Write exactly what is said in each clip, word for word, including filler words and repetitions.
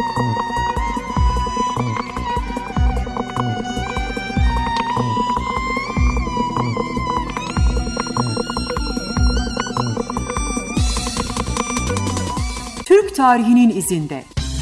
Türk tarihinin izinde.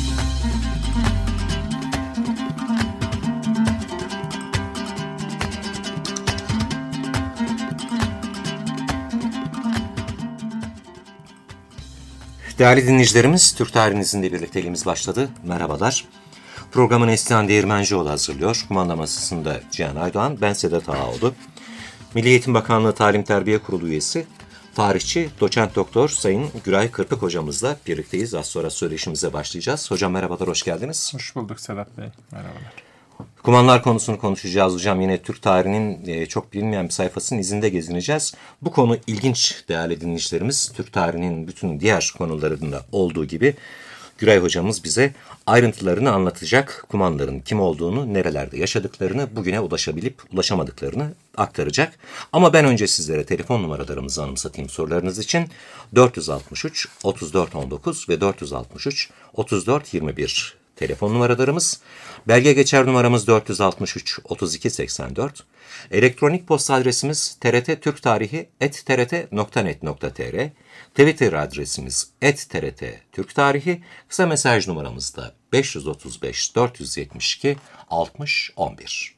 Değerli dinleyicilerimiz, Türk tarihinin izinde birlikteliğimiz başladı. Merhabalar. Programı Neslihan Değirmencioğlu hazırlıyor. Kumanda masasında Cihan Aydoğan, ben Sedat Ağaoğlu. Milli Eğitim Bakanlığı Talim Terbiye Kurulu üyesi, tarihçi, doçent doktor Sayın Güray Kırpık hocamızla birlikteyiz. Az sonra söyleşimize başlayacağız. Hocam merhabalar, hoş geldiniz. Hoş bulduk Sedat Bey, merhabalar. Kumanlar konusunu konuşacağız hocam. Yine Türk tarihinin çok bilinmeyen bir sayfasının izinde gezineceğiz. Bu konu ilginç değerli dinleyicilerimiz. Türk tarihinin bütün diğer konularında olduğu gibi Güray hocamız bize ayrıntılarını anlatacak. Kumanların kim olduğunu, nerelerde yaşadıklarını, bugüne ulaşabilip ulaşamadıklarını aktaracak. Ama ben önce sizlere telefon numaralarımızı anımsatayım sorularınız için. dört yüz altmış üç otuz dört on dokuz ve dört yüz altmış üç otuz dört yirmi bir telefon numaralarımız. Belge geçer numaramız dört yüz altmış üç otuz iki seksen dört. Elektronik posta adresimiz trttürktarihi at t r t nokta net nokta t r. Twitter adresimiz et t r t türktarihi. Kısa mesaj numaramız da beş yüz otuz beş dört yüz yetmiş iki altmış on bir.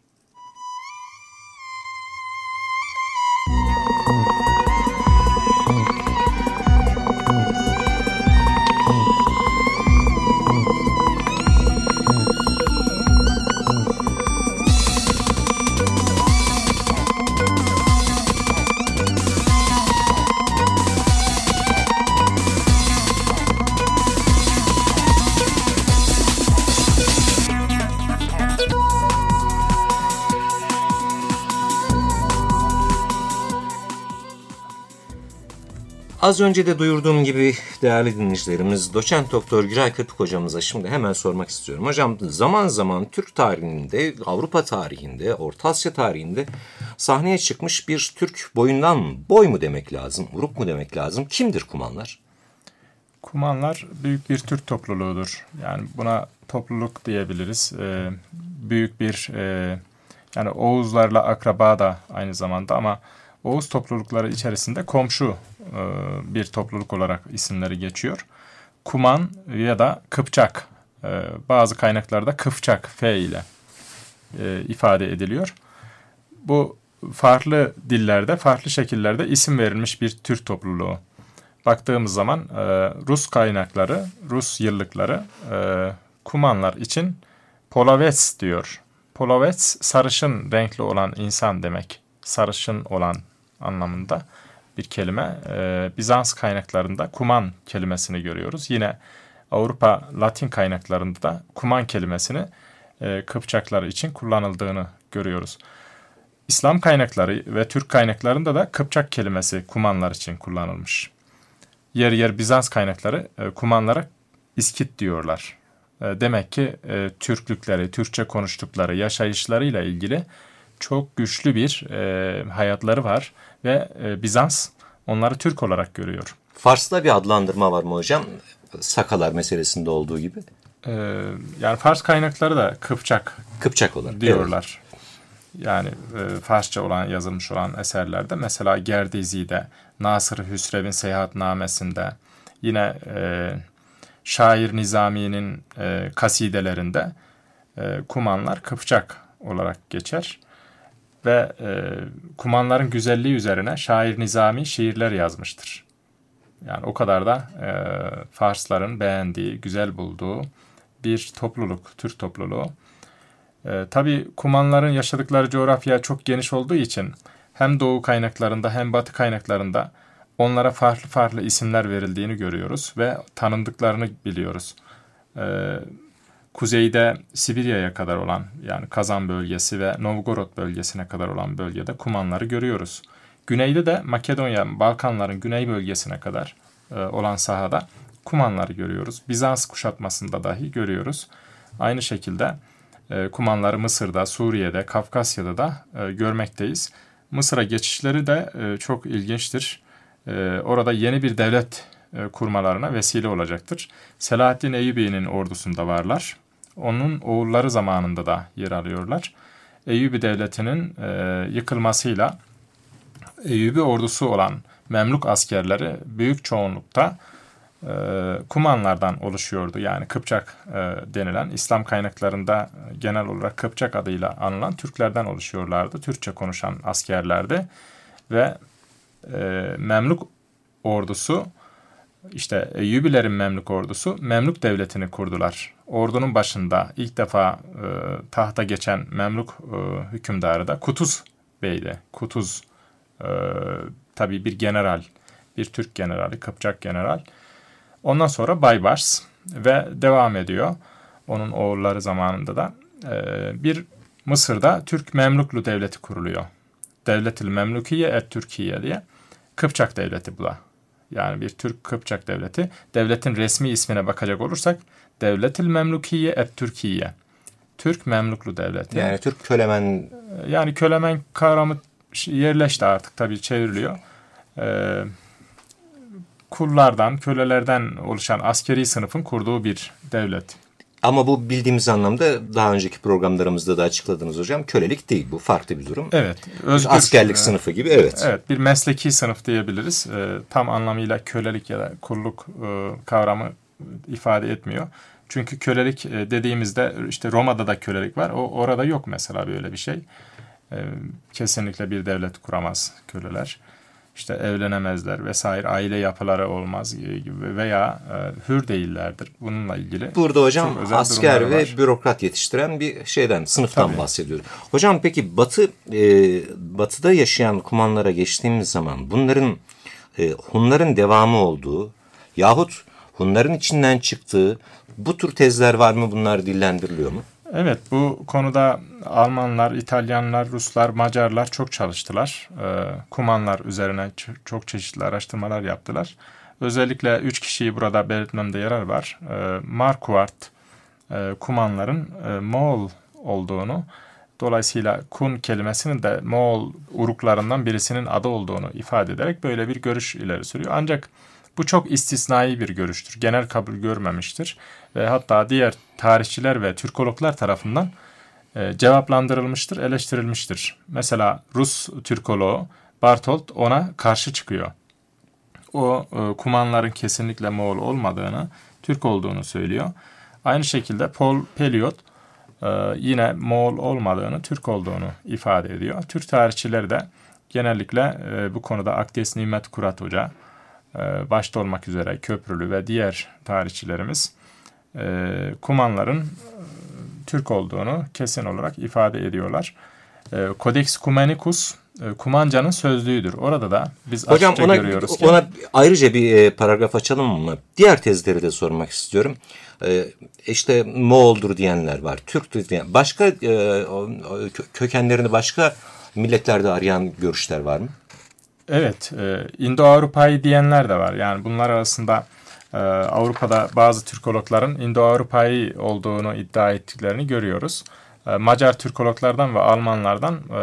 Az önce de duyurduğum gibi değerli dinleyicilerimiz, doçent doktor Güray Kırpık hocamıza şimdi hemen sormak istiyorum. Hocam, zaman zaman Türk tarihinde, Avrupa tarihinde, Orta Asya tarihinde sahneye çıkmış bir Türk boyundan boy mu demek lazım, grup mu demek lazım? Kimdir Kumanlar? Kumanlar büyük bir Türk topluluğudur. Yani buna topluluk diyebiliriz. Ee, büyük bir, e, yani Oğuzlarla akraba da aynı zamanda ama Oğuz toplulukları içerisinde komşu e, bir topluluk olarak isimleri geçiyor. Kuman ya da Kıpçak, e, bazı kaynaklarda Kıpçak F ile e, ifade ediliyor. Bu farklı dillerde, farklı şekillerde isim verilmiş bir Türk topluluğu. Baktığımız zaman e, Rus kaynakları, Rus yıllıkları e, Kumanlar için Polovets diyor. Polovets, sarışın renkli olan insan demek. Sarışın olan anlamında bir kelime. Ee, Bizans kaynaklarında kuman kelimesini görüyoruz. Yine Avrupa Latin kaynaklarında da kuman kelimesini e, Kıpçaklar için kullanıldığını görüyoruz. İslam kaynakları ve Türk kaynaklarında da Kıpçak kelimesi kumanlar için kullanılmış. Yer yer Bizans kaynakları e, kumanlara İskit diyorlar. E, demek ki e, Türklükleri, Türkçe konuştukları, yaşayışlarıyla ilgili çok güçlü bir e, hayatları var ve e, Bizans onları Türk olarak görüyor. Fars'ta bir adlandırma var mı hocam? Sakalar meselesinde olduğu gibi. E, yani Fars kaynakları da Kıpçak, Kıpçak olarak diyorlar. Evet. Yani e, Farsça olan, yazılmış olan eserlerde mesela Gerdizi'de, Nasır-ı Hüsrev'in Seyahatnamesi'nde, yine e, Şair Nizami'nin e, kasidelerinde e, Kumanlar Kıpçak olarak geçer. Ve e, Kumanların güzelliği üzerine şair Nizami şiirler yazmıştır. Yani o kadar da e, Farsların beğendiği, güzel bulduğu bir topluluk, Türk topluluğu. E, tabii Kumanların yaşadıkları coğrafya çok geniş olduğu için hem Doğu kaynaklarında hem Batı kaynaklarında onlara farklı farklı isimler verildiğini görüyoruz ve tanındıklarını biliyoruz. Evet. Kuzeyde Sibirya'ya kadar olan, yani Kazan bölgesi ve Novgorod bölgesine kadar olan bölgede Kumanları görüyoruz. Güneyde de Makedonya, Balkanların güney bölgesine kadar e, olan sahada Kumanları görüyoruz. Bizans kuşatmasında dahi görüyoruz. Aynı şekilde e, Kumanları Mısır'da, Suriye'de, Kafkasya'da da e, görmekteyiz. Mısır'a geçişleri de e, çok ilginçtir. E, orada yeni bir devlet e, kurmalarına vesile olacaktır. Selahaddin Eyyubi'nin ordusunda varlar. Onun oğulları zamanında da yer alıyorlar. Eyyubi devletinin e, yıkılmasıyla Eyyubi ordusu olan Memluk askerleri büyük çoğunlukta e, Kumanlardan oluşuyordu. Yani Kıpçak e, denilen, İslam kaynaklarında genel olarak Kıpçak adıyla anılan Türklerden oluşuyorlardı. Türkçe konuşan askerlerdi ve e, Memluk ordusu, işte Eyyubilerin Memlük ordusu Memlük devletini kurdular. Ordunun başında ilk defa e, tahta geçen Memlük e, hükümdarı da Kutuz Bey'di. Kutuz e, tabii bir general, bir Türk generali, Kıpçak general. Ondan sonra Baybars ve devam ediyor. Onun oğulları zamanında da e, bir Mısır'da Türk Memlüklu devleti kuruluyor. Devlet-i Memlükiye et Türkiye diye. Kıpçak devleti bu da. Yani bir Türk Kıpçak devleti. Devletin resmi ismine bakacak olursak Devlet-i Memlükiye et Türkiye. Türk Memlüklu devleti. Yani Türk kölemen. Yani kölemen kavramı yerleşti artık, tabii çevriliyor. Ee, kullardan, kölelerden oluşan askeri sınıfın kurduğu bir devlet. Ama bu bildiğimiz anlamda daha önceki programlarımızda da açıkladınız hocam. Kölelik değil, bu farklı bir durum. Evet. Özgür, askerlik e, sınıfı gibi, evet. Evet, bir mesleki sınıf diyebiliriz. E, tam anlamıyla kölelik ya da kulluk e, kavramı ifade etmiyor. Çünkü kölelik e, dediğimizde işte Roma'da da kölelik var. O orada yok mesela böyle bir şey. E, kesinlikle bir devlet kuramaz köleler. İşte evlenemezler vesaire, aile yapıları olmaz veya e, hür değillerdir. Bununla ilgili. Burada hocam asker ve var. Bürokrat yetiştiren bir şeyden, sınıftan Tabii. bahsediyoruz. Hocam peki Batı e, Batı'da yaşayan Kumanlara geçtiğimiz zaman bunların e, Hunların devamı olduğu yahut Hunların içinden çıktığı bu tür tezler var mı? Bunlar dillendiriliyor mu? Evet, bu konuda Almanlar, İtalyanlar, Ruslar, Macarlar çok çalıştılar. Ee, Kumanlar üzerine ç- çok çeşitli araştırmalar yaptılar. Özellikle üç kişiyi burada belirtmemde yarar var. Ee, Marquardt, e, Kumanların e, Moğol olduğunu, dolayısıyla Kun kelimesinin de Moğol uruklarından birisinin adı olduğunu ifade ederek böyle bir görüş ileri sürüyor. Ancak bu çok istisnai bir görüştür. Genel kabul görmemiştir. Ve hatta diğer tarihçiler ve Türkologlar tarafından e, cevaplandırılmıştır, eleştirilmiştir. Mesela Rus Türkoloğu Bartolt ona karşı çıkıyor. O e, Kumanların kesinlikle Moğol olmadığını, Türk olduğunu söylüyor. Aynı şekilde Paul Pelliot e, yine Moğol olmadığını, Türk olduğunu ifade ediyor. Türk tarihçileri de genellikle e, bu konuda Akdes Nimet Kurat Hoca, başta olmak üzere Köprülü ve diğer tarihçilerimiz Kumanların Türk olduğunu kesin olarak ifade ediyorlar. Codex Cumanicus Kumanca'nın sözlüğüdür. Orada da biz Hocam açıkça ona, görüyoruz ki... ona ayrıca bir paragraf açalım mı? Diğer tezleri de sormak istiyorum. İşte Moğol'dur diyenler var, Türk'tür diyen. Başka kökenlerini başka milletlerde arayan görüşler var mı? Evet, e, İndo-Avrupa'yı diyenler de var. Yani bunlar arasında e, Avrupa'da bazı Türkologların İndo-Avrupa'yı olduğunu iddia ettiklerini görüyoruz. E, Macar Türkologlardan ve Almanlardan e,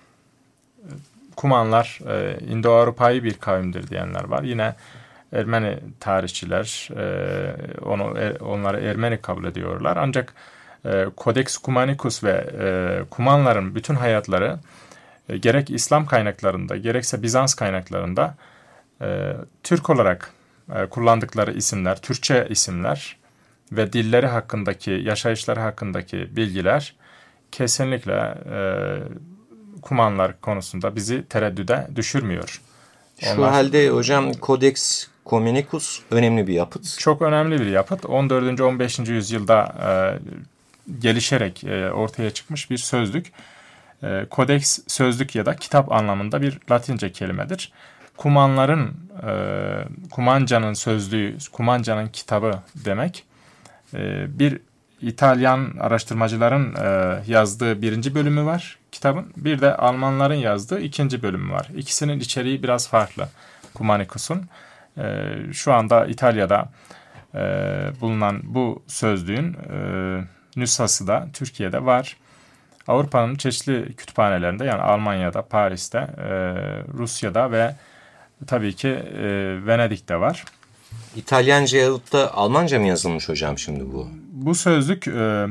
Kumanlar e, İndo-Avrupa'yı bir kavimdir diyenler var. Yine Ermeni tarihçiler e, onu e, onları Ermeni kabul ediyorlar. Ancak e, Codex Cumanicus ve e, Kumanların bütün hayatları gerek İslam kaynaklarında gerekse Bizans kaynaklarında e, Türk olarak e, kullandıkları isimler, Türkçe isimler ve dilleri hakkındaki, yaşayışları hakkındaki bilgiler kesinlikle e, Kumanlar konusunda bizi tereddüde düşürmüyor. Onlar, Şu halde hocam Codex Cumanicus önemli bir yapıt. Çok önemli bir yapıt. on dördüncü on beşinci yüzyılda e, gelişerek e, ortaya çıkmış bir sözlük. Kodeks sözlük ya da kitap anlamında bir Latince kelimedir. Kumanların, e, Kumanca'nın sözlüğü, Kumanca'nın kitabı demek. E, bir İtalyan araştırmacıların e, yazdığı birinci bölümü var kitabın. Bir de Almanların yazdığı ikinci bölümü var. İkisinin içeriği biraz farklı Cumanicus'un. E, şu anda İtalya'da e, bulunan bu sözlüğün e, nüshası da Türkiye'de var. Avrupa'nın çeşitli kütüphanelerinde, yani Almanya'da, Paris'te, e, Rusya'da ve tabii ki e, Venedik'te var. İtalyanca yahut da Almanca mı yazılmış hocam şimdi bu? Bu sözlük e,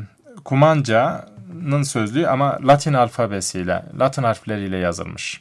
Kumanca'nın sözlüğü ama Latin alfabesiyle, Latin harfleriyle yazılmış.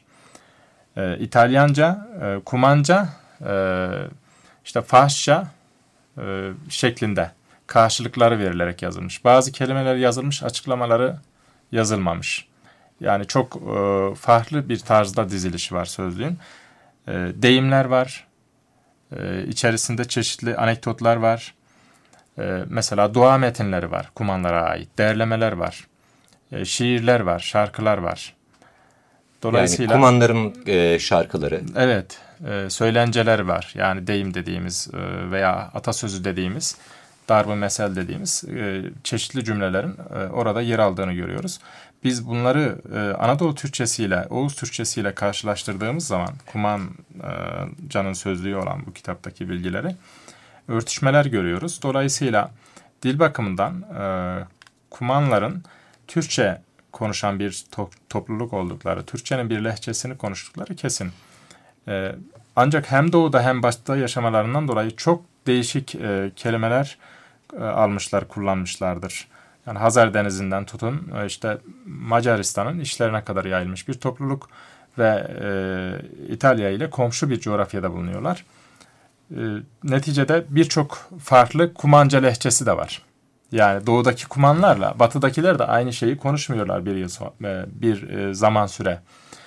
E, İtalyanca, e, Kumanca, e, işte Farsça e, şeklinde karşılıkları verilerek yazılmış. Bazı kelimeler yazılmış, açıklamaları yazılmamış. Yani çok e, farklı bir tarzda dizilişi var sözlüğün. E, deyimler var. E, içerisinde çeşitli anekdotlar var. E, mesela dua metinleri var, kumanlara ait. Derlemeler var. E, şiirler var, şarkılar var. Dolayısıyla yani kumanların e, şarkıları. Evet, e, söylenceler var. Yani deyim dediğimiz e, veya atasözü dediğimiz, darb-ı mesel dediğimiz e, çeşitli cümlelerin e, orada yer aldığını görüyoruz. Biz bunları e, Anadolu Türkçesiyle, Oğuz Türkçesiyle karşılaştırdığımız zaman Kumanca'nın sözlüğü olan bu kitaptaki bilgileri örtüşmeler görüyoruz. Dolayısıyla dil bakımından e, Kumanların Türkçe konuşan bir to- topluluk oldukları, Türkçenin bir lehçesini konuştukları kesin. E, ancak hem doğuda hem batıda yaşamalarından dolayı çok değişik e, kelimeler e, almışlar, kullanmışlardır. Yani Hazar Denizi'nden tutun e, işte Macaristan'ın işlerine kadar yayılmış bir topluluk ve e, İtalya ile komşu bir coğrafyada bulunuyorlar. E, neticede birçok farklı Kumanca lehçesi de var. Yani doğudaki Kumanlarla batıdakiler de aynı şeyi konuşmuyorlar bir yıl sonra, bir zaman süre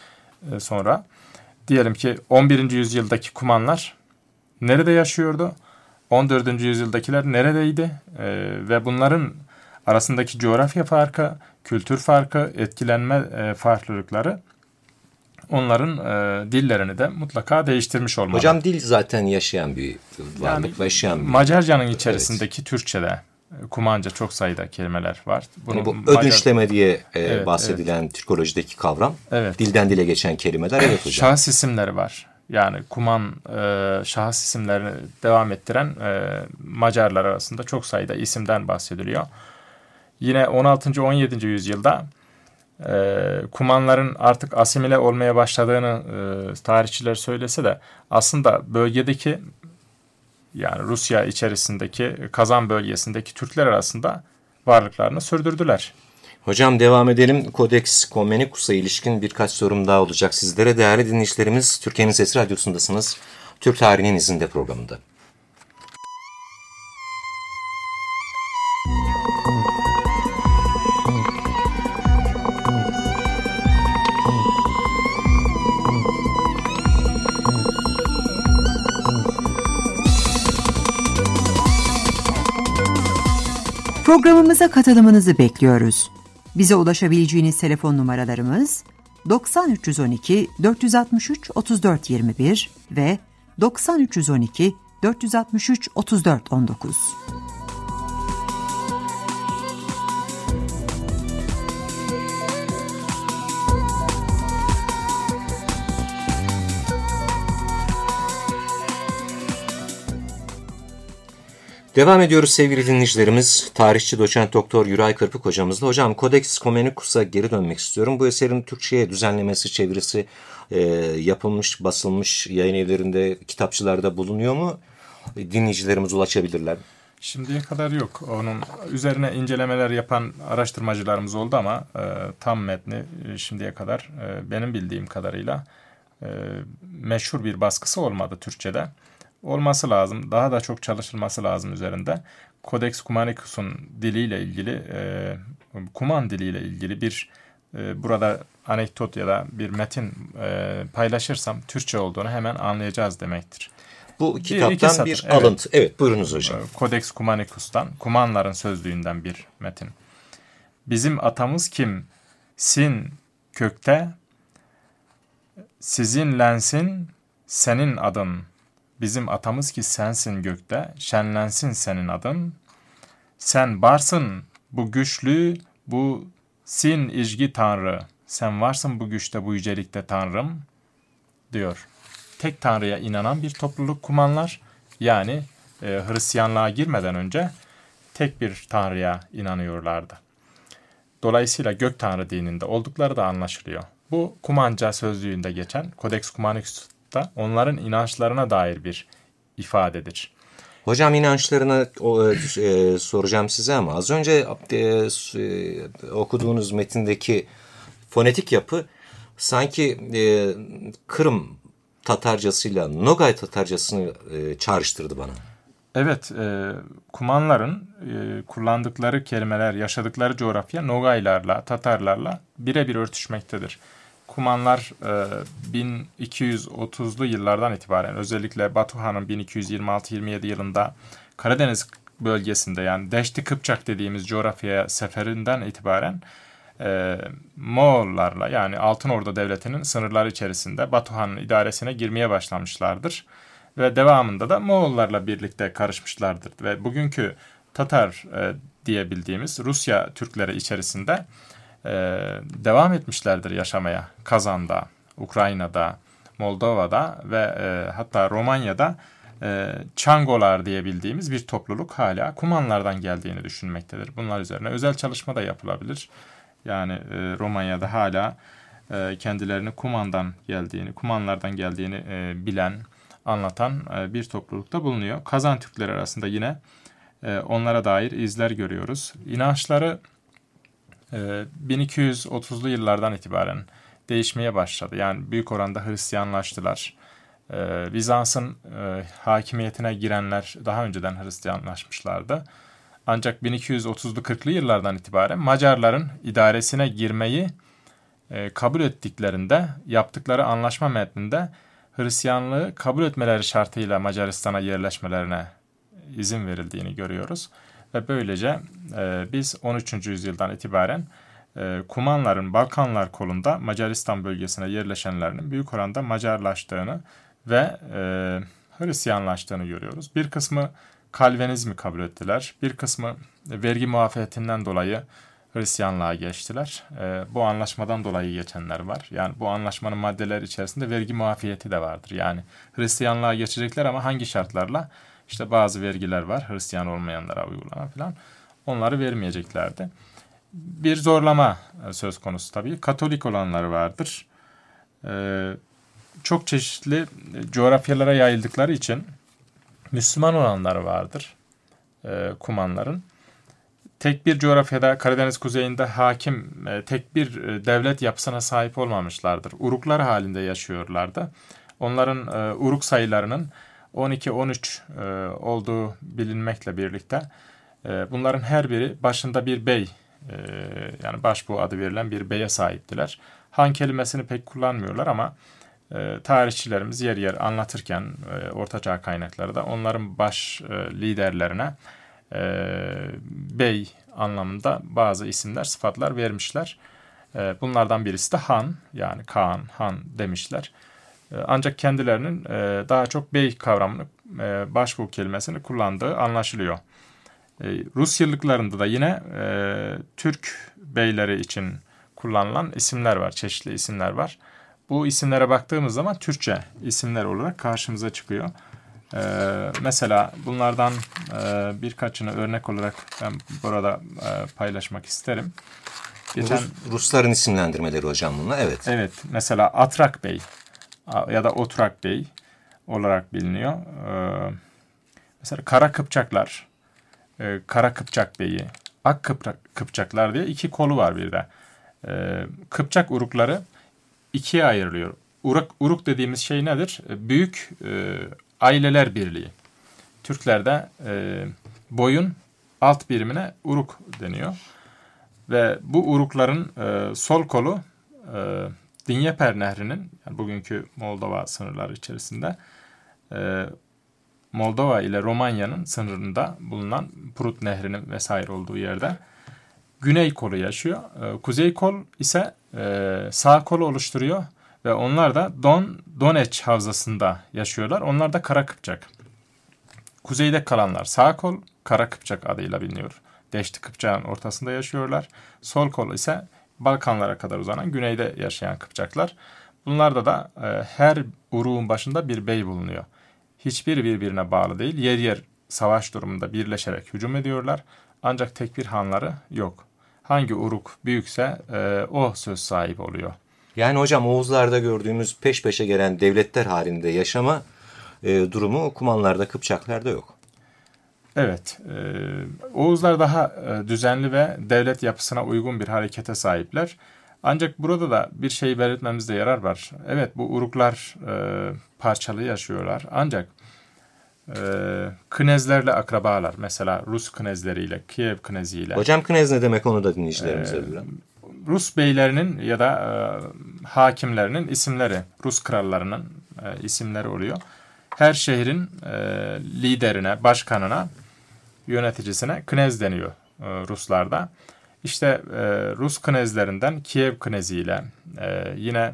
sonra. Diyelim ki on birinci yüzyıldaki Kumanlar nerede yaşıyordu? on dördüncü yüzyıldakiler neredeydi? Ee, ve bunların arasındaki coğrafya farkı, kültür farkı, etkilenme e, farklılıkları onların e, dillerini de mutlaka değiştirmiş olmalı. Hocam dil zaten yaşayan bir varlık, yani, yaşayan bir... Macarcanın içerisindeki evet. Türkçe'de Kumanca çok sayıda kelimeler var. Bunu yani bu Macar... ödünçleme diye e, evet, bahsedilen evet. Türkolojideki kavram. Evet. Dilden dile geçen kelimeler. Evet hocam. Şahıs isimleri var. Yani Kuman e, şahıs isimlerini devam ettiren e, Macarlar arasında çok sayıda isimden bahsediliyor. Yine on altıncı on yedinci yüzyılda e, Kumanların artık asimile olmaya başladığını e, tarihçiler söylese de aslında bölgedeki yani Rusya içerisindeki Kazan bölgesindeki Türkler arasında varlıklarını sürdürdüler. Hocam devam edelim. Codex Comenius'a ilişkin birkaç sorum daha olacak sizlere. Değerli dinleyicilerimiz, Türkiye'nin Sesi Radyosu'ndasınız. Türk Tarihinin İzinde programında. Programımıza katılımınızı bekliyoruz. Bize ulaşabileceğiniz telefon numaralarımız doksan üç yüz on iki dört yüz altmış üç otuz dört yirmi bir ve doksan üç yüz on iki dört yüz altmış üç otuz dört on dokuz. Devam ediyoruz sevgili dinleyicilerimiz. Tarihçi doçent doktor Yuray Kırpık hocamızla. Hocam Codex Comenius'a geri dönmek istiyorum. Bu eserin Türkçe'ye düzenlemesi, çevirisi e, yapılmış, basılmış, yayın evlerinde, kitapçılarda bulunuyor mu? Dinleyicilerimiz ulaşabilirler. Şimdiye kadar yok. Onun üzerine incelemeler yapan araştırmacılarımız oldu ama e, tam metni e, şimdiye kadar e, benim bildiğim kadarıyla e, meşhur bir baskısı olmadı Türkçe'de. Olması lazım. Daha da çok çalışılması lazım üzerinde. Codex Cumanicus'un diliyle ilgili, e, Kuman diliyle ilgili bir e, burada anekdot ya da bir metin e, paylaşırsam Türkçe olduğunu hemen anlayacağız demektir. Bu kitaptan bir, bir alıntı. Evet. evet, buyurunuz hocam. Codex Cumanicus'tan, Kumanların sözlüğünden bir metin. Bizim atamız kim? Sin kökte, sizinlensin senin adın. Bizim atamız ki sensin gökte, şenlensin senin adın. Sen varsın bu güçlü, bu sin izgi Tanrı. Sen varsın bu güçte, bu yücelikte Tanrım, diyor. Tek Tanrı'ya inanan bir topluluk Kumanlar, yani e, Hristiyanlığa girmeden önce tek bir Tanrı'ya inanıyorlardı. Dolayısıyla Gök Tanrı dininde oldukları da anlaşılıyor. Bu Kumanca sözlüğünde geçen Codex Cumanicus'ta onların inançlarına dair bir ifadedir. Hocam inançlarını o, e, soracağım size ama az önce e, e, okuduğunuz metindeki fonetik yapı sanki e, Kırım Tatarcasıyla Nogay Tatarcasını e, çağrıştırdı bana. Evet, e, Kumanların e, kullandıkları kelimeler, yaşadıkları coğrafya Nogaylarla, Tatarlarla birebir örtüşmektedir. Kumanlar e, bin iki yüz otuzlu yıllardan itibaren, özellikle Batuhan'ın bin iki yüz yirmi altı yirmi yedi yılında Karadeniz bölgesinde, yani Deşti Kıpçak dediğimiz coğrafyaya seferinden itibaren e, Moğollarla, yani Altınordu Devleti'nin sınırları içerisinde Batuhan'ın idaresine girmeye başlamışlardır. Ve devamında da Moğollarla birlikte karışmışlardır. Ve bugünkü Tatar e, diye bildiğimiz Rusya Türkleri içerisinde e, devam etmişlerdir yaşamaya. Kazan'da, Ukrayna'da, Moldova'da ve e, hatta Romanya'da e, Çangolar diye bildiğimiz bir topluluk hala Kumanlardan geldiğini düşünmektedir. Bunlar üzerine özel çalışma da yapılabilir. Yani e, Romanya'da hala e, kendilerini Kuman'dan geldiğini, Kumanlardan geldiğini e, bilen, anlatan bir toplulukta bulunuyor. Kazan Türkleri arasında yine onlara dair izler görüyoruz. İnançları bin iki yüz otuzlu yıllardan itibaren değişmeye başladı. Yani büyük oranda Hristiyanlaştılar. Bizans'ın hakimiyetine girenler daha önceden Hristiyanlaşmışlardı. Ancak bin iki yüz otuzlu kırklı yıllardan itibaren Macarların idaresine girmeyi kabul ettiklerinde, yaptıkları anlaşma metninde Hristiyanlığı kabul etmeleri şartıyla Macaristan'a yerleşmelerine izin verildiğini görüyoruz. Ve böylece e, biz on üçüncü yüzyıldan itibaren e, Kumanların Balkanlar kolunda Macaristan bölgesine yerleşenlerinin büyük oranda Macarlaştığını ve e, Hristiyanlaştığını görüyoruz. Bir kısmı Kalvinizmi kabul ettiler, bir kısmı vergi muafiyetinden dolayı Hristiyanlığa geçtiler. E, bu anlaşmadan dolayı geçenler var. Yani bu anlaşmanın maddeleri içerisinde vergi muafiyeti de vardır. Yani Hristiyanlığa geçecekler ama hangi şartlarla? İşte bazı vergiler var Hristiyan olmayanlara uygulanan falan. Onları vermeyeceklerdi. Bir zorlama söz konusu tabii. Katolik olanları vardır. E, çok çeşitli coğrafyalara yayıldıkları için Müslüman olanları vardır e, Kumanların. Tek bir coğrafyada, Karadeniz kuzeyinde hakim, tek bir devlet yapısına sahip olmamışlardır. Uruklar halinde yaşıyorlardı. Onların uruk sayılarının on iki on üç olduğu bilinmekle birlikte bunların her biri başında bir bey, yani başbuğ adı verilen bir beye sahiptiler. Han kelimesini pek kullanmıyorlar ama tarihçilerimiz yer yer anlatırken Ortaçağ kaynakları da onların baş liderlerine bey anlamında bazı isimler, sıfatlar vermişler. Bunlardan birisi de Han, yani Kaan, Han demişler. Ancak kendilerinin daha çok bey kavramını, başbuğ kelimesini kullandığı anlaşılıyor. Rus yıllıklarında da yine Türk beyleri için kullanılan isimler var, çeşitli isimler var. Bu isimlere baktığımız zaman Türkçe isimler olarak karşımıza çıkıyor. Ee, mesela bunlardan e, birkaçını örnek olarak ben burada e, paylaşmak isterim. Geçen, Rus, Rusların isimlendirmeleri hocam bunlar, evet. Evet, mesela Atrak Bey ya da Otrak Bey olarak biliniyor. Ee, mesela Kara Kıpçaklar, e, Kara Kıpçak Bey'i, Ak Kıpçak, Kıpçaklar diye iki kolu var bir de. Ee, Kıpçak urukları ikiye ayrılıyor. Uruk, uruk dediğimiz şey nedir? Büyük e, aileler birliği. Türklerde e, boyun alt birimine uruk deniyor. Ve bu urukların e, sol kolu e, Dinyeper Nehri'nin, yani bugünkü Moldova sınırları içerisinde e, Moldova ile Romanya'nın sınırında bulunan Prut Nehri'nin vesaire olduğu yerde güney kolu yaşıyor. E, kuzey kol ise e, sağ kolu oluşturuyor. Ve onlar da Don, Doneç havzasında yaşıyorlar. Onlar da Kara Kıpçak. Kuzeyde kalanlar sağ kol, Kara Kıpçak adıyla biliniyor. Deşti Kıpçak'ın ortasında yaşıyorlar. Sol kol ise Balkanlara kadar uzanan güneyde yaşayan Kıpçaklar. Bunlarda da e, her uruğun başında bir bey bulunuyor. Hiçbiri birbirine bağlı değil. Yer yer savaş durumunda birleşerek hücum ediyorlar. Ancak tek bir hanları yok. Hangi uruk büyükse e, o söz sahibi oluyor. Yani hocam Oğuzlar'da gördüğümüz peş peşe gelen devletler halinde yaşama e, durumu Kumanlarda, Kıpçaklarda yok. Evet, e, Oğuzlar daha e, düzenli ve devlet yapısına uygun bir harekete sahipler. Ancak burada da bir şey belirtmemizde yarar var. Evet, bu Uruklar e, parçalı yaşıyorlar. Ancak e, Knezlerle akrabalar. Mesela Rus Knezleriyle, Kiev Kneziyle. Hocam Knez ne demek, onu da dinleyicilerimize e, bilen. Rus beylerinin ya da e, hakimlerinin isimleri, Rus krallarının e, isimleri oluyor. Her şehrin e, liderine, başkanına, yöneticisine knez deniyor e, Ruslarda. İşte e, Rus knezlerinden Kiev kneziyle, e, yine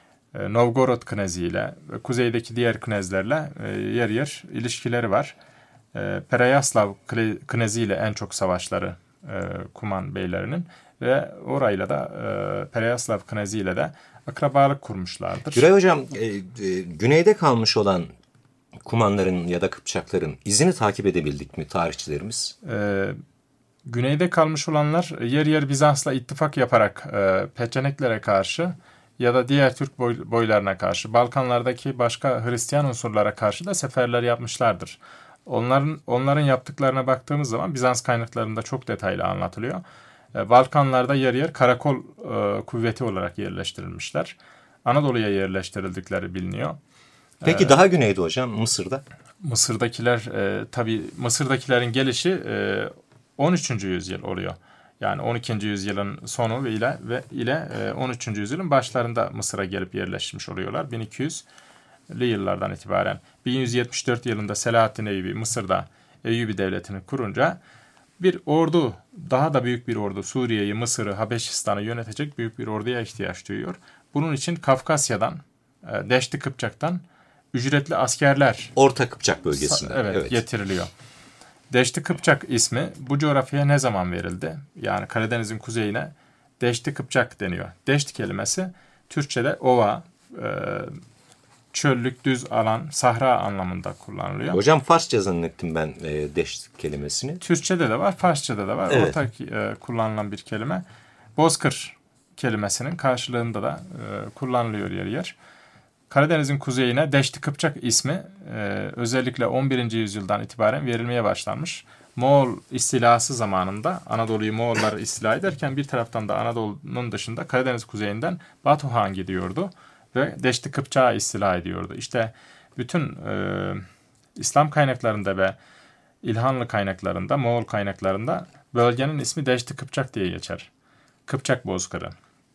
e, Novgorod kneziyle ve kuzeydeki diğer knezlerle e, yer yer ilişkileri var. E, Pereyaslav kneziyle en çok savaşları e, Kuman beylerinin ve orayla da e, Pereyaslav kneziyle de akrabalık kurmuşlardır. Güray Hocam, e, e, güneyde kalmış olan Kumanların ya da Kıpçakların izini takip edebildik mi tarihçilerimiz? Ee, güneyde kalmış olanlar yer yer Bizans'la ittifak yaparak e, Peçeneklere karşı ya da diğer Türk boy, boylarına karşı, Balkanlardaki başka Hristiyan unsurlara karşı da seferler yapmışlardır. Onların onların yaptıklarına baktığımız zaman Bizans kaynaklarında çok detaylı anlatılıyor. E, Balkanlarda yer yer karakol e, kuvveti olarak yerleştirilmişler. Anadolu'ya yerleştirildikleri biliniyor. Peki ee, daha güneyde hocam, Mısır'da? Mısır'dakiler e, tabii Mısır'dakilerin gelişi e, on üçüncü yüzyıl oluyor. Yani on ikinci yüzyılın sonu ve ile ve ile e, on üçüncü yüzyılın başlarında Mısır'a gelip yerleşmiş oluyorlar. bin iki yüzlü yıllardan itibaren. bin yüz yetmiş dört yılında Selahaddin Eyyubi Mısır'da Eyyubi devletini kurunca bir ordu, daha da büyük bir ordu, Suriye'yi, Mısır'ı, Habeşistan'ı yönetecek büyük bir orduya ihtiyaç duyuyor. Bunun için Kafkasya'dan, e, Deşti Kıpçak'tan ücretli askerler Orta Kıpçak bölgesinde evet, evet. getiriliyor. Deşti Kıpçak ismi bu coğrafyaya ne zaman verildi? Yani Karadeniz'in kuzeyine Deşti Kıpçak deniyor. Deşti kelimesi Türkçe'de ova, çöllük, düz alan, sahra anlamında kullanılıyor. Hocam Farsça zannettim ben e, Deşti kelimesini. Türkçe'de de var, Farsça'da da var. Evet. Ortak e, kullanılan bir kelime. Bozkır kelimesinin karşılığında da e, kullanılıyor yer yer. Karadeniz'in kuzeyine Deşti Kıpçak ismi e, özellikle on birinci yüzyıldan itibaren verilmeye başlanmış. Moğol istilası zamanında Anadolu'yu Moğollar istila ederken bir taraftan da Anadolu'nun dışında Karadeniz kuzeyinden Batuhan gidiyordu ve Deşti Kıpçak'ı istila ediyordu. İşte bütün e, İslam kaynaklarında ve İlhanlı kaynaklarında, Moğol kaynaklarında bölgenin ismi Deşti Kıpçak diye geçer. Kıpçak Bozkırı.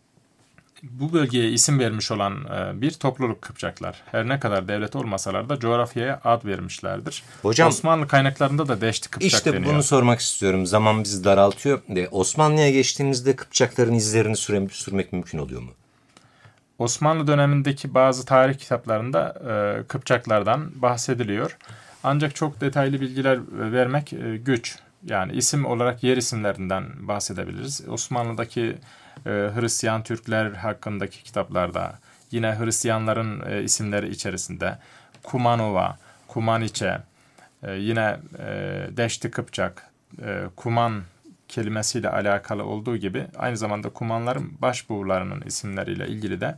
Bu bölgeye isim vermiş olan bir topluluk Kıpçaklar. Her ne kadar devlet olmasalar da coğrafyaya ad vermişlerdir. Hocam, Osmanlı kaynaklarında da Deşti Kıpçak işte deniyor. İşte bunu sormak istiyorum. Zaman bizi daraltıyor. Osmanlı'ya geçtiğimizde Kıpçakların izlerini süre, sürmek mümkün oluyor mu? Osmanlı dönemindeki bazı tarih kitaplarında e, Kıpçaklardan bahsediliyor. Ancak çok detaylı bilgiler vermek e, güç. Yani isim olarak yer isimlerinden bahsedebiliriz. Osmanlı'daki e, Hristiyan Türkler hakkındaki kitaplarda yine Hristiyanların e, isimleri içerisinde Kumanova, Kumaniçe, e, yine e, Deşti Kıpçak, e, Kuman kelimesiyle alakalı olduğu gibi aynı zamanda Kumanların başbuğlarının isimleriyle ilgili de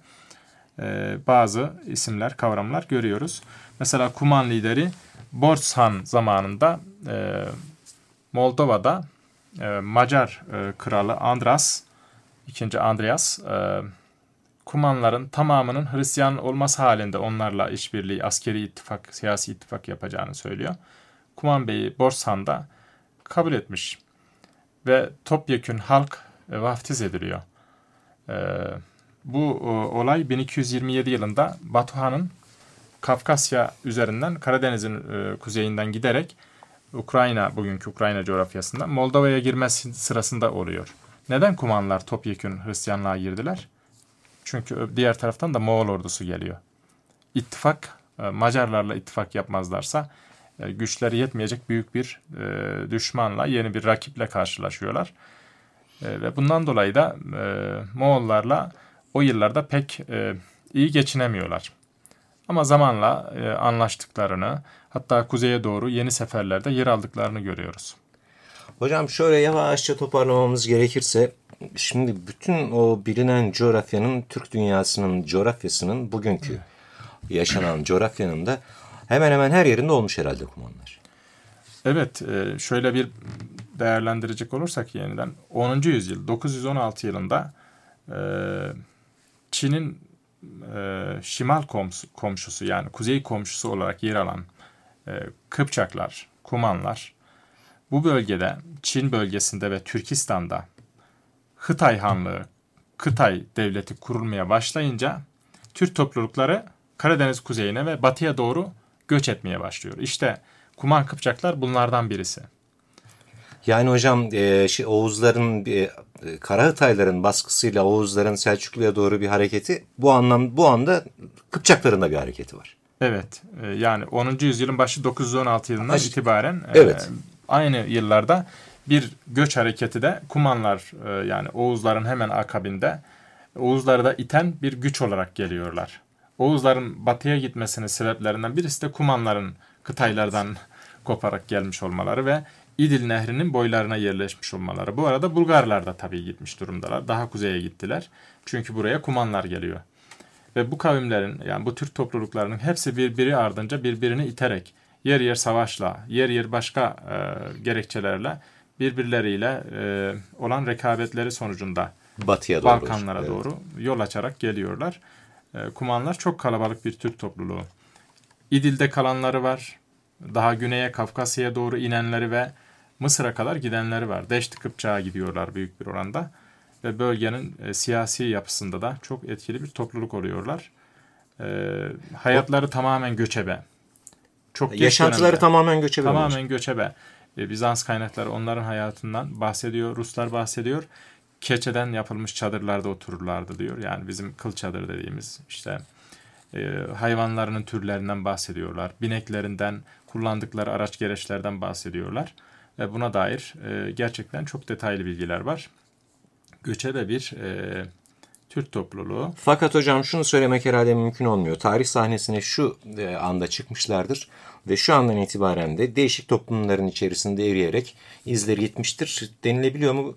e, bazı isimler, kavramlar görüyoruz. Mesela Kuman lideri Borç Han zamanında e, Moldova'da e, Macar e, kralı Andras, ikinci Andreas, e, Kumanların tamamının Hristiyan olması halinde onlarla işbirliği, askeri ittifak, siyasi ittifak yapacağını söylüyor. Kuman Bey'i Borsan da kabul etmiş ve topyekün halk e, vaftiz ediliyor. E, bu o, olay bin iki yüz yirmi yedi yılında Batuhan'ın Kafkasya üzerinden Karadeniz'in e, kuzeyinden giderek Ukrayna, bugünkü Ukrayna coğrafyasında Moldova'ya girmesi sırasında oluyor. Neden Kumanlar topyekün Hristiyanlığa girdiler? Çünkü diğer taraftan da Moğol ordusu geliyor. İttifak, Macarlarla ittifak yapmazlarsa güçleri yetmeyecek büyük bir düşmanla, yeni bir rakiple karşılaşıyorlar. Ve bundan dolayı da Moğollarla o yıllarda pek iyi geçinemiyorlar. Ama zamanla anlaştıklarını, hatta kuzeye doğru yeni seferlerde yer aldıklarını görüyoruz. Hocam şöyle yavaşça toparlamamız gerekirse, şimdi bütün o bilinen coğrafyanın, Türk dünyasının coğrafyasının, bugünkü yaşanan coğrafyanın da hemen hemen her yerinde olmuş herhalde kumanlar. Evet, şöyle bir değerlendirecek olursak yeniden onuncu yüzyıl, dokuz yüz on altı yılında Çin'in şimal komşusu yani kuzey komşusu olarak yer alan Kıpçaklar, Kumanlar bu bölgede Çin bölgesinde ve Türkistan'da Hıtay Hanlığı, Kıtay Devleti kurulmaya başlayınca Türk toplulukları Karadeniz kuzeyine ve batıya doğru göç etmeye başlıyor. İşte Kuman Kıpçaklar bunlardan birisi. Yani hocam e, şey, Oğuzların, e, Karahıtayların baskısıyla Oğuzların Selçuklu'ya doğru bir hareketi bu anlam bu anda Kıpçakların da bir hareketi var. Evet, e, yani onuncu yüzyılın başı dokuz yüz on altı yılından Aş- itibaren evet. e, aynı yıllarda bir göç hareketi de Kumanlar e, yani Oğuzların hemen akabinde Oğuzları da iten bir güç olarak geliyorlar. Oğuzların batıya gitmesinin sebeplerinden birisi de Kumanların Kıtaylardan koparak gelmiş olmaları ve İdil Nehri'nin boylarına yerleşmiş olmaları. Bu arada Bulgarlar da tabii gitmiş durumdalar. Daha kuzeye gittiler. Çünkü buraya Kumanlar geliyor. Ve bu kavimlerin yani bu Türk topluluklarının hepsi birbiri ardınca birbirini iterek yer yer savaşla, yer yer başka e, gerekçelerle birbirleriyle e, olan rekabetleri sonucunda Batıya doğru, Balkanlara evet. doğru yol açarak geliyorlar. E, Kumanlar çok kalabalık bir Türk topluluğu. İdil'de kalanları var. Daha güneye Kafkasya'ya doğru inenleri ve Mısır'a kadar gidenleri var. Deşti Kıpçak'a gidiyorlar büyük bir oranda. Ve bölgenin e, siyasi yapısında da çok etkili bir topluluk oluyorlar. E, hayatları o, tamamen göçebe. Çok yaşantıları dönemde, tamamen göçebe. Tamamen olmuş. göçebe. E, Bizans kaynakları onların hayatından bahsediyor. Ruslar bahsediyor. Keçeden yapılmış çadırlarda otururlardı diyor. Yani bizim kıl çadır dediğimiz işte e, hayvanlarının türlerinden bahsediyorlar. Bineklerinden, kullandıkları araç gereçlerden bahsediyorlar. Ve buna dair e, gerçekten çok detaylı bilgiler var. Göçebe bir e, Türk topluluğu. Fakat hocam şunu söylemek herhalde mümkün olmuyor. Tarih sahnesine şu e, anda çıkmışlardır ve şu andan itibaren de değişik toplumların içerisinde eriyerek izleri gitmiştir denilebiliyor mu?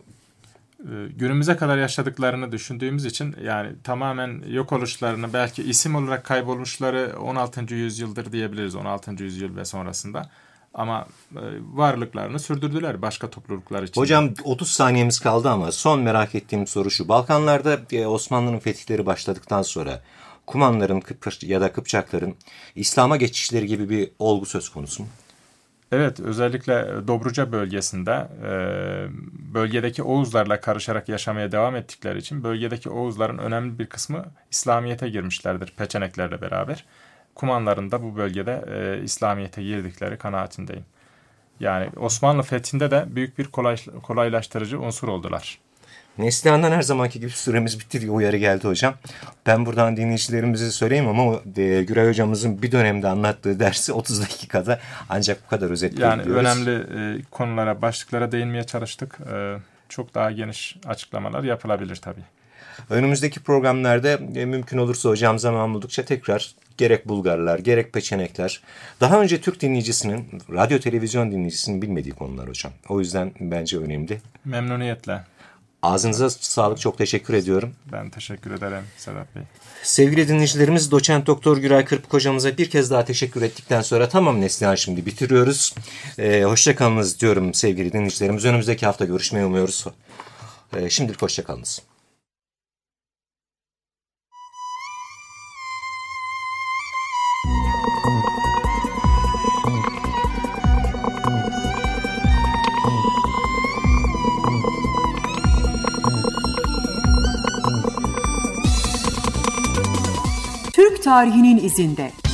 Günümüze kadar yaşadıklarını düşündüğümüz için yani tamamen yok oluşlarını belki isim olarak kaybolmuşları on altıncı yüzyıldır diyebiliriz, on altıncı yüzyıl ve sonrasında. Ama varlıklarını sürdürdüler başka topluluklar için. Hocam otuz saniyemiz kaldı ama son merak ettiğim soru şu. Balkanlarda Osmanlı'nın fetihleri başladıktan sonra Kumanların ya da Kıpçakların İslam'a geçişleri gibi bir olgu söz konusu mu? Evet, özellikle Dobruca bölgesinde bölgedeki Oğuzlarla karışarak yaşamaya devam ettikleri için bölgedeki Oğuzların önemli bir kısmı İslamiyet'e girmişlerdir Peçeneklerle beraber. Kumanların da bu bölgede e, İslamiyet'e girdikleri kanaatindeyim. Yani Osmanlı fethinde de büyük bir kolay, kolaylaştırıcı unsur oldular. Neslihan'dan her zamanki gibi süremiz bitti diye uyarı geldi hocam. Ben buradan dinleyicilerimize söyleyeyim ama e, Güray hocamızın bir dönemde anlattığı dersi otuz dakikada ancak bu kadar özetleyebiliyoruz. Yani önemli e, konulara, başlıklara değinmeye çalıştık. E, çok daha geniş açıklamalar yapılabilir tabii. Önümüzdeki programlarda e, mümkün olursa hocam zaman buldukça tekrar gerek Bulgarlar, gerek Peçenekler, daha önce Türk dinleyicisinin, radyo televizyon dinleyicisinin bilmediği konular hocam. O yüzden bence önemli. Memnuniyetle. Ağzınıza sağlık, çok teşekkür ediyorum. Ben teşekkür ederim Sedat Bey. Sevgili dinleyicilerimiz, Doçent Doktor Güray Kırpık hocamıza bir kez daha teşekkür ettikten sonra tamam Neslihan şimdi bitiriyoruz. Ee, hoşçakalınız diyorum sevgili dinleyicilerimiz. Önümüzdeki hafta görüşmeyi umuyoruz. Ee, şimdilik hoşçakalınız. Türk tarihinin izinde.